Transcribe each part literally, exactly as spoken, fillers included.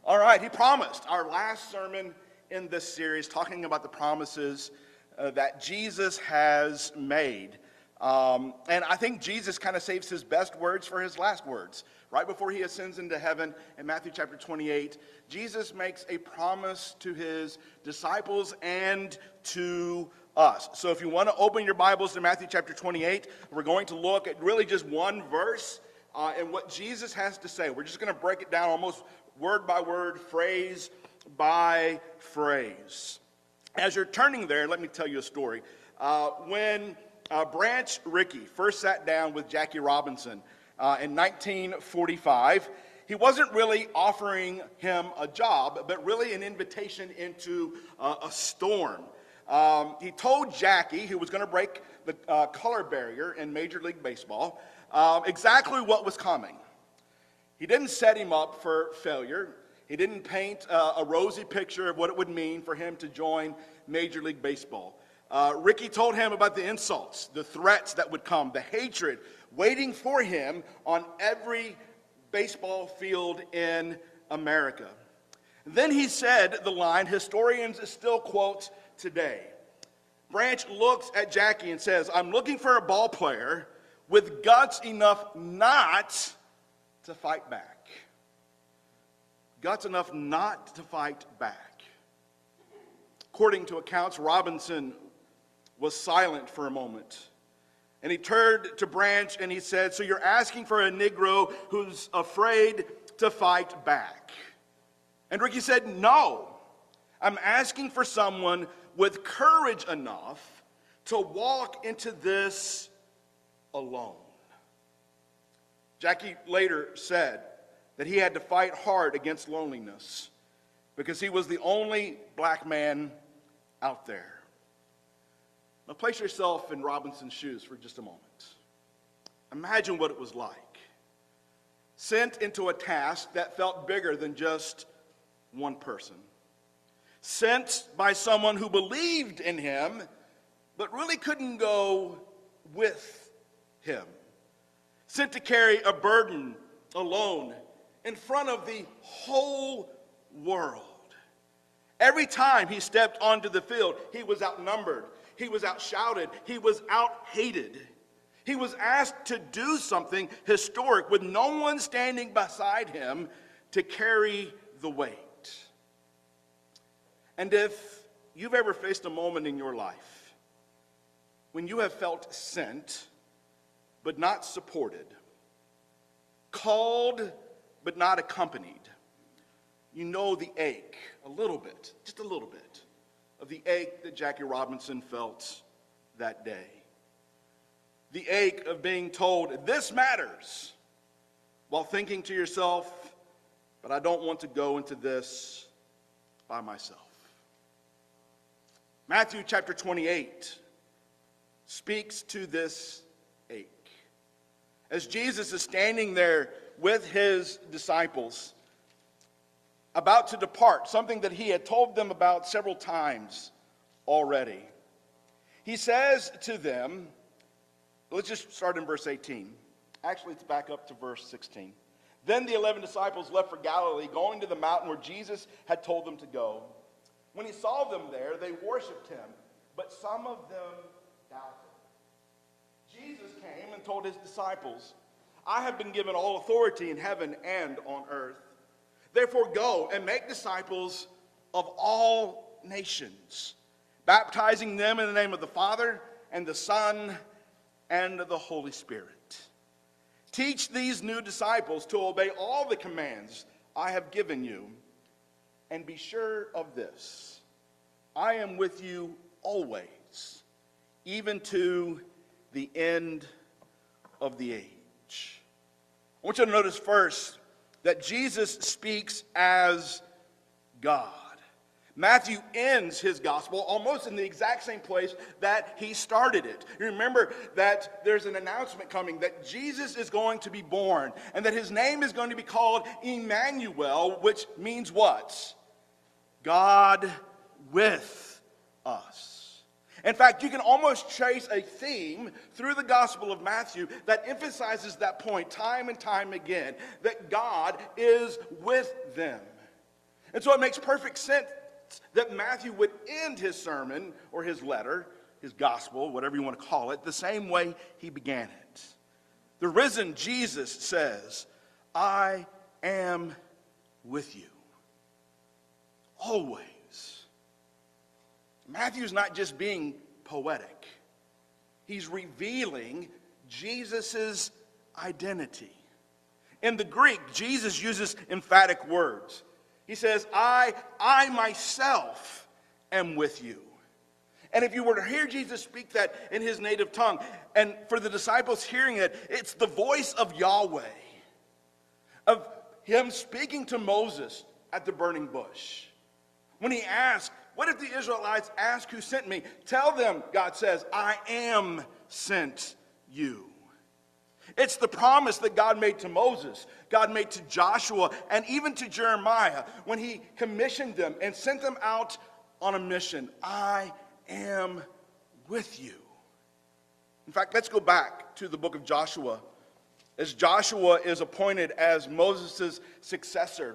All right, he promised. Our last sermon in this series, talking about the promises uh, that Jesus has made. Um, and I think Jesus kind of saves his best words for his last words. Right before he ascends into heaven in Matthew chapter twenty-eight, Jesus makes a promise to his disciples and to us. So if you want to open your Bibles to Matthew chapter twenty-eight, we're going to look at really just one verse uh, and what Jesus has to say. We're just going to break it down almost word by word, phrase by phrase. As you're turning there, let me tell you a story. Uh, when uh, Branch Rickey first sat down with Jackie Robinson uh, in nineteen forty-five, he wasn't really offering him a job, but really an invitation into uh, a storm. Um, he told Jackie, who was going to break the uh, color barrier in Major League Baseball, uh, exactly what was coming. He didn't set him up for failure. He didn't paint uh, a rosy picture of what it would mean for him to join Major League Baseball. Uh, Rickey told him about the insults, the threats that would come, the hatred waiting for him on every baseball field in America. Then he said the line historians still quote today. Branch looks at Jackie and says, "I'm looking for a ball player with guts enough not to fight back." Guts enough not to fight back. According to accounts, Robinson was silent for a moment. And he turned to Branch and he said, "So you're asking for a Negro who's afraid to fight back?" And Rickey said, "No. I'm asking for someone with courage enough to walk into this alone." Jackie later said that he had to fight hard against loneliness because he was the only black man out there. Now place yourself in Robinson's shoes for just a moment. Imagine what it was like. Sent into a task that felt bigger than just one person. Sent by someone who believed in him, but really couldn't go with him. Sent to carry a burden alone in front of the whole world. Every time he stepped onto the field, he was outnumbered, he was outshouted, he was out-hated. He was asked to do something historic with no one standing beside him to carry the weight. And if you've ever faced a moment in your life when you have felt sent but not supported, called but not accompanied, you know the ache, a little bit, just a little bit, of the ache that Jackie Robinson felt that day. The ache of being told, "This matters," while thinking to yourself, "But I don't want to go into this by myself." Matthew chapter twenty-eight speaks to this ache. As Jesus is standing there with his disciples, about to depart, something that he had told them about several times already, he says to them, let's just start in verse eighteen. Actually, let's back up to verse sixteen. "Then the eleven disciples left for Galilee, going to the mountain where Jesus had told them to go. When he saw them there, they worshipped him, but some of them doubted. Jesus came and told his disciples, 'I have been given all authority in heaven and on earth. Therefore go and make disciples of all nations, baptizing them in the name of the Father and the Son and the Holy Spirit. Teach these new disciples to obey all the commands I have given you. And be sure of this, I am with you always, even to the end of the age.'" I want you to notice first that Jesus speaks as God. Matthew ends his gospel almost in the exact same place that he started it. You remember that there's an announcement coming that Jesus is going to be born and that his name is going to be called Emmanuel, which means what? God with us. In fact, you can almost trace a theme through the Gospel of Matthew that emphasizes that point time and time again, that God is with them. And so it makes perfect sense that Matthew would end his sermon or his letter, his gospel, whatever you want to call it, the same way he began it. The risen Jesus says, I am with you. Always. Matthew's not just being poetic. He's revealing Jesus' identity. In the Greek, Jesus uses emphatic words. He says, I, I myself am with you. And if you were to hear Jesus speak that in his native tongue, and for the disciples hearing it, it's the voice of Yahweh, of him speaking to Moses at the burning bush. When he asked, what if the Israelites ask who sent me? Tell them, God says, I am sent you. It's the promise that God made to Moses, God made to Joshua, and even to Jeremiah when he commissioned them and sent them out on a mission. I am with you. In fact, let's go back to the book of Joshua. As Joshua is appointed as Moses' successor,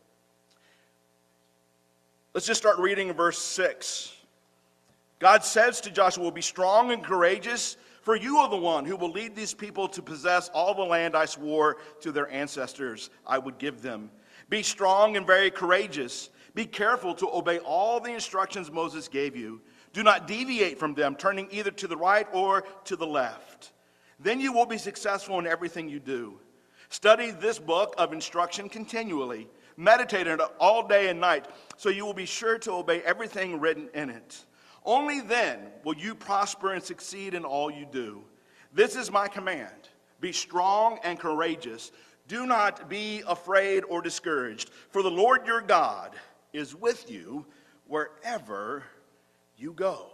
let's just start reading in verse six. God says to Joshua, be strong and courageous, for you are the one who will lead these people to possess all the land I swore to their ancestors I would give them. Be strong and very courageous. Be careful to obey all the instructions Moses gave you. Do not deviate from them, turning either to the right or to the left. Then you will be successful in everything you do. Study this book of instruction continually. Meditate on it all day and night, so you will be sure to obey everything written in it. Only then will you prosper and succeed in all you do. This is my command. Be strong and courageous. Do not be afraid or discouraged, for the Lord your God is with you wherever you go.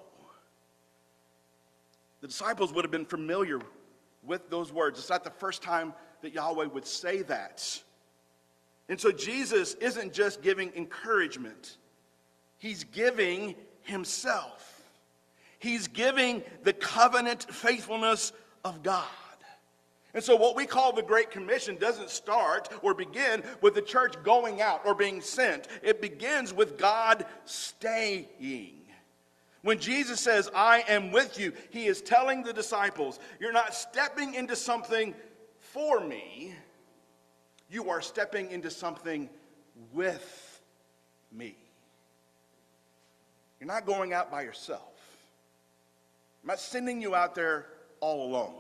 The disciples would have been familiar with those words. It's not the first time that Yahweh would say that. And so Jesus isn't just giving encouragement. He's giving himself. He's giving the covenant faithfulness of God. And so what we call the Great Commission doesn't start or begin with the church going out or being sent. It begins with God staying. When Jesus says, I am with you, he is telling the disciples, you're not stepping into something for me. You are stepping into something with me. You're not going out by yourself. I'm not sending you out there all alone.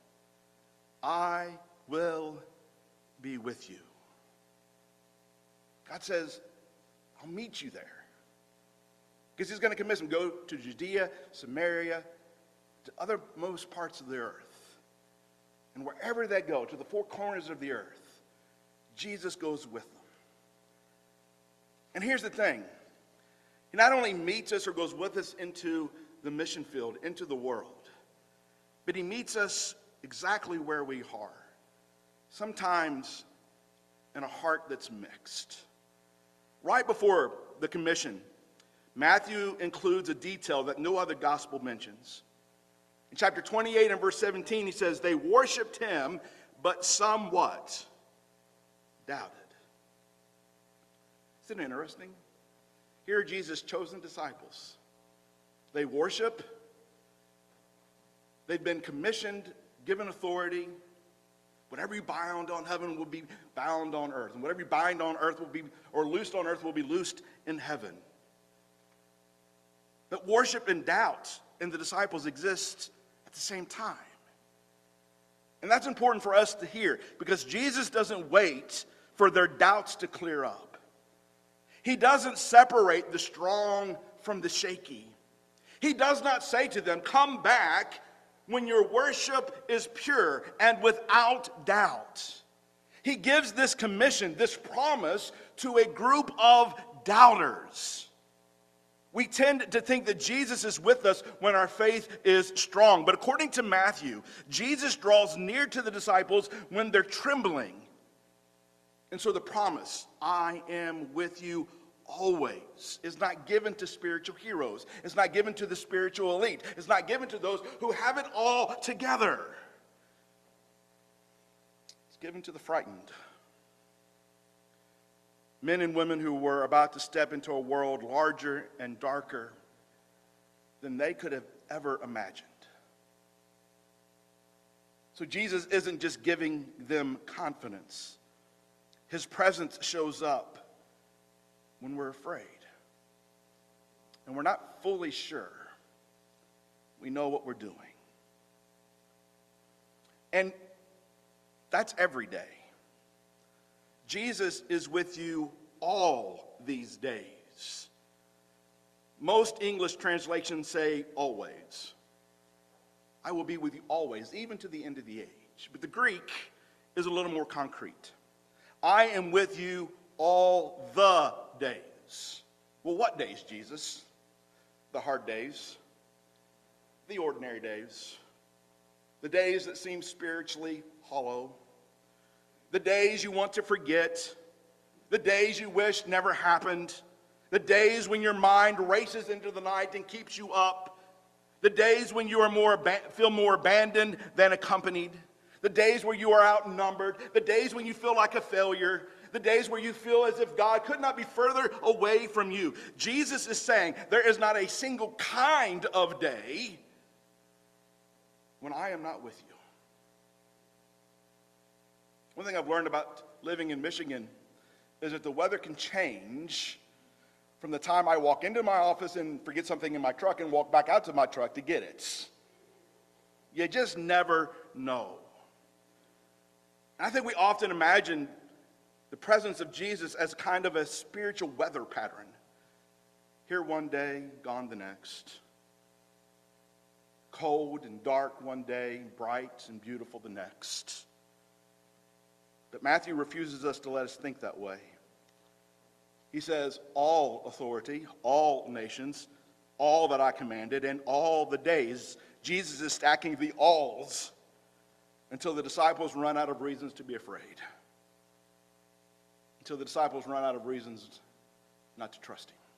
I will be with you. God says, I'll meet you there. Because he's going to commission them, go to Judea, Samaria, to othermost parts of the earth. And wherever they go, to the four corners of the earth, Jesus goes with them. And here's the thing. He not only meets us or goes with us into the mission field, into the world, but he meets us exactly where we are. Sometimes in a heart that's mixed. Right before the commission, Matthew includes a detail that no other gospel mentions. In chapter twenty-eight and verse seventeen, he says, they worshiped him, but some what? Doubted. Isn't it interesting? Here are Jesus' chosen disciples. They worship. They've been commissioned, given authority. Whatever you bind on heaven will be bound on earth. And whatever you bind on earth will be, or loosed on earth will be loosed in heaven. But worship and doubt in the disciples exists at the same time. And that's important for us to hear, because Jesus doesn't wait for their doubts to clear up. He doesn't separate the strong from the shaky. He does not say to them, come back when your worship is pure and without doubt. He gives this commission, this promise, to a group of doubters. We tend to think that Jesus is with us when our faith is strong. But according to Matthew, Jesus draws near to the disciples when they're trembling. And so the promise, I am with you always, is not given to spiritual heroes. It's not given to the spiritual elite. It's not given to those who have it all together. It's given to the frightened. Men and women who were about to step into a world larger and darker than they could have ever imagined. So Jesus isn't just giving them confidence. His presence shows up when we're afraid. And we're not fully sure we know what we're doing. And that's every day. Jesus is with you all these days. Most English translations say always. I will be with you always, even to the end of the age. But the Greek is a little more concrete. I am with you all the days. Well, what days, Jesus? The hard days, the ordinary days, the days that seem spiritually hollow, the days you want to forget, the days you wish never happened, the days when your mind races into the night and keeps you up, the days when you are more feel more abandoned than accompanied, the days where you are outnumbered, the days when you feel like a failure, the days where you feel as if God could not be further away from you. Jesus is saying there is not a single kind of day when I am not with you. One thing I've learned about living in Michigan is that the weather can change from the time I walk into my office and forget something in my truck and walk back out to my truck to get it. You just never know. And I think we often imagine the presence of Jesus as kind of a spiritual weather pattern. Here one day, gone the next. Cold and dark one day, bright and beautiful the next. But Matthew refuses us to let us think that way. He says, all authority, all nations, all that I commanded, and all the days. Jesus is stacking the alls until the disciples run out of reasons to be afraid. Until the disciples run out of reasons not to trust him.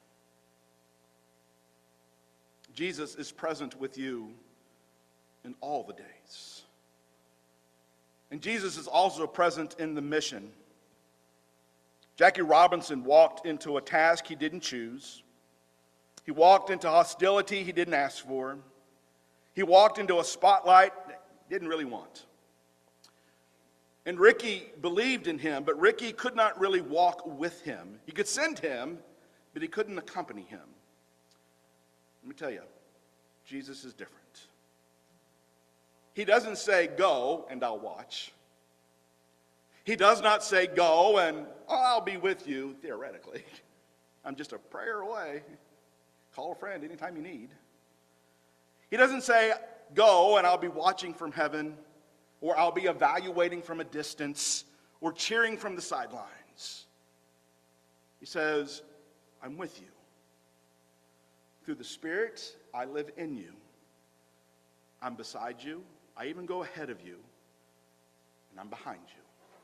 Jesus is present with you in all the days. And Jesus is also present in the mission. Jackie Robinson walked into a task he didn't choose. He walked into hostility he didn't ask for. He walked into a spotlight he didn't really want. And Ricky believed in him, but Ricky could not really walk with him. He could send him, but he couldn't accompany him. Let me tell you, Jesus is different. He doesn't say, go and I'll watch. He does not say, go and oh, I'll be with you, theoretically. I'm just a prayer away. Call a friend anytime you need. He doesn't say, go and I'll be watching from heaven, or I'll be evaluating from a distance, or cheering from the sidelines. He says, I'm with you. Through the Spirit, I live in you. I'm beside you. I even go ahead of you. And I'm behind you.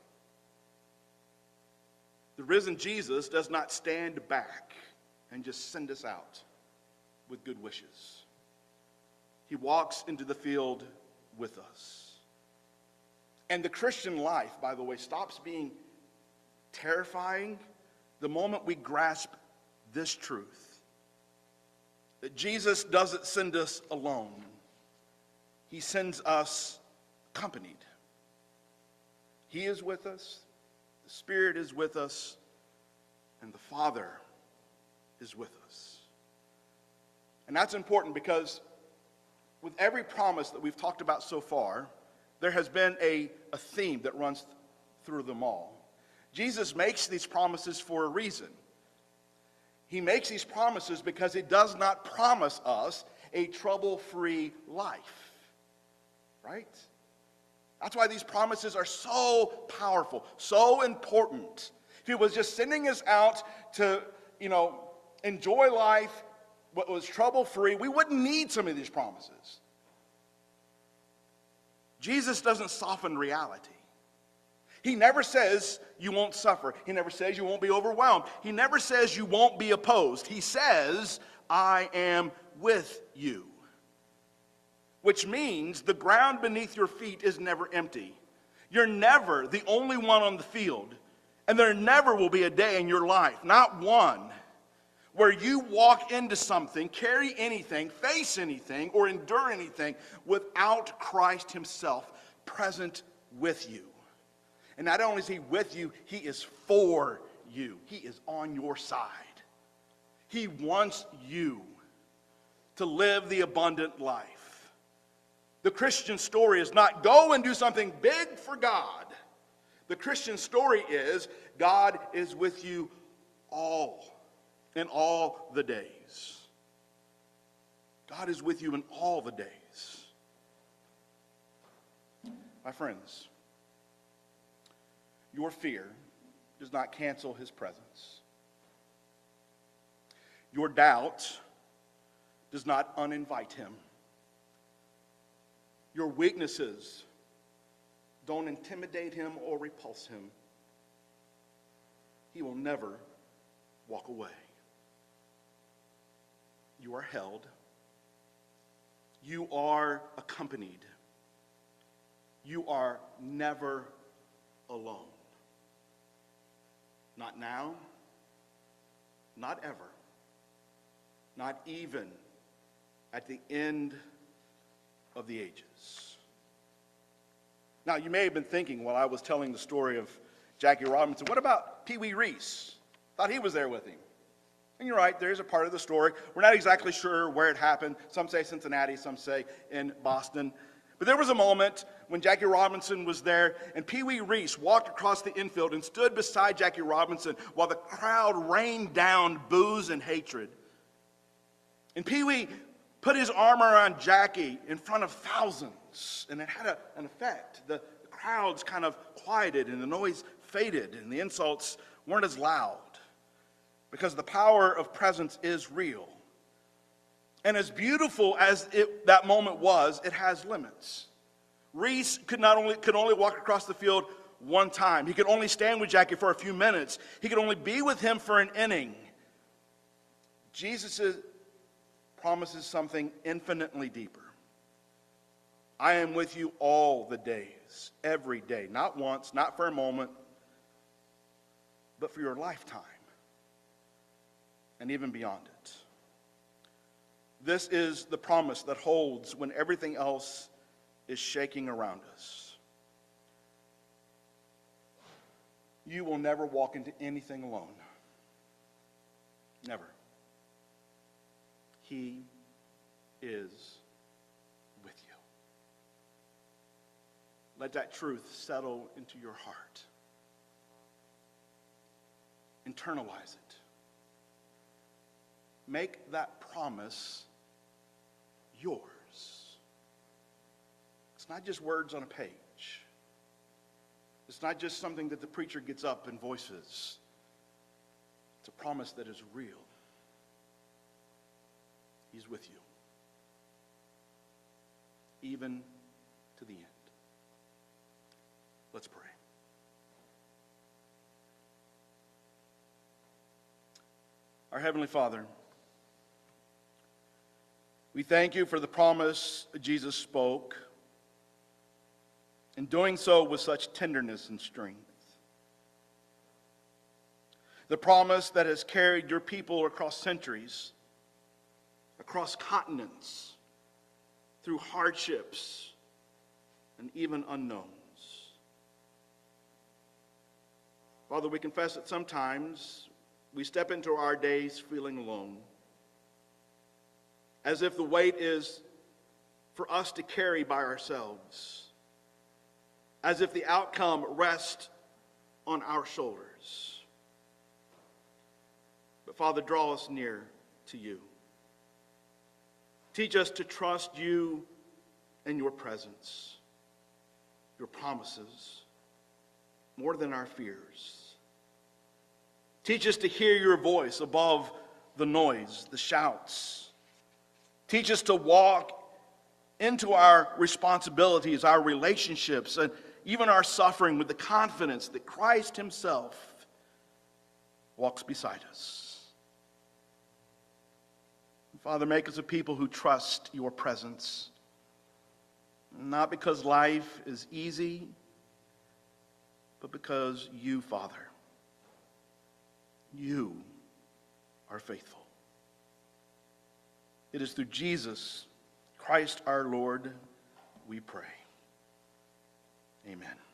The risen Jesus does not stand back and just send us out with good wishes. He walks into the field with us. And the Christian life, by the way, stops being terrifying the moment we grasp this truth. That Jesus doesn't send us alone. He sends us accompanied. He is with us. The Spirit is with us, and the Father is with us. And that's important because with every promise that we've talked about so far, there has been a, a theme that runs th- through them all. Jesus makes these promises for a reason. He makes these promises because he does not promise us a trouble-free life. Right? That's why these promises are so powerful, so important. If he was just sending us out to, you know, enjoy life, what was trouble-free, we wouldn't need some of these promises. Jesus doesn't soften reality. He never says you won't suffer. He never says you won't be overwhelmed. He never says you won't be opposed. He says, I am with you. Which means the ground beneath your feet is never empty. You're never the only one on the field. And there never will be a day in your life, not one, where you walk into something, carry anything, face anything, or endure anything without Christ himself present with you. And not only is he with you, he is for you. He is on your side. He wants you to live the abundant life. The Christian story is not go and do something big for God. The Christian story is God is with you all, in all the days. God is with you in all the days. My friends, your fear does not cancel his presence. Your doubt does not uninvite him. Your weaknesses don't intimidate him or repulse him. He will never walk away. You are held. You are accompanied. You are never alone. Not now, not ever, not even at the end of the ages. Now, you may have been thinking while I was telling the story of Jackie Robinson, what about Pee Wee Reese? Thought he was there with him. And you're right, there's a part of the story. We're not exactly sure where it happened. Some say Cincinnati, some say in Boston. But there was a moment when Jackie Robinson was there, and Pee Wee Reese walked across the infield and stood beside Jackie Robinson while the crowd rained down boos and hatred. And Pee Wee put his arm around Jackie in front of thousands, and it had a, an effect. The, the crowds kind of quieted, and the noise faded, and the insults weren't as loud, because the power of presence is real. And as beautiful as it, that moment was, it has limits. Reese could not only could only walk across the field one time. He could only stand with Jackie for a few minutes. He could only be with him for an inning. Jesus promises something infinitely deeper. I am with you all the days, every day, not once, not for a moment, but for your lifetime, and even beyond it. This is the promise that holds when everything else is shaking around us. You will never walk into anything alone. Never. He is with you. Let that truth settle into your heart. Internalize it. Make that promise yours. It's not just words on a page. It's not just something that the preacher gets up and voices. It's a promise that is real. He's with you, even to the end. Let's pray. Our Heavenly Father, we thank you for the promise Jesus spoke, and doing so with such tenderness and strength. The promise that has carried your people across centuries, across continents, through hardships and even unknowns. Father, we confess that sometimes we step into our days feeling alone, as if the weight is for us to carry by ourselves, as if the outcome rests on our shoulders. But Father, draw us near to you. Teach us to trust you and your presence, your promises, more than our fears. Teach us to hear your voice above the noise, the shouts. Teach us to walk into our responsibilities, our relationships, and even our suffering with the confidence that Christ himself walks beside us. Father, make us a people who trust your presence, not because life is easy, but because you, Father, you are faithful. It is through Jesus Christ our Lord we pray. Amen.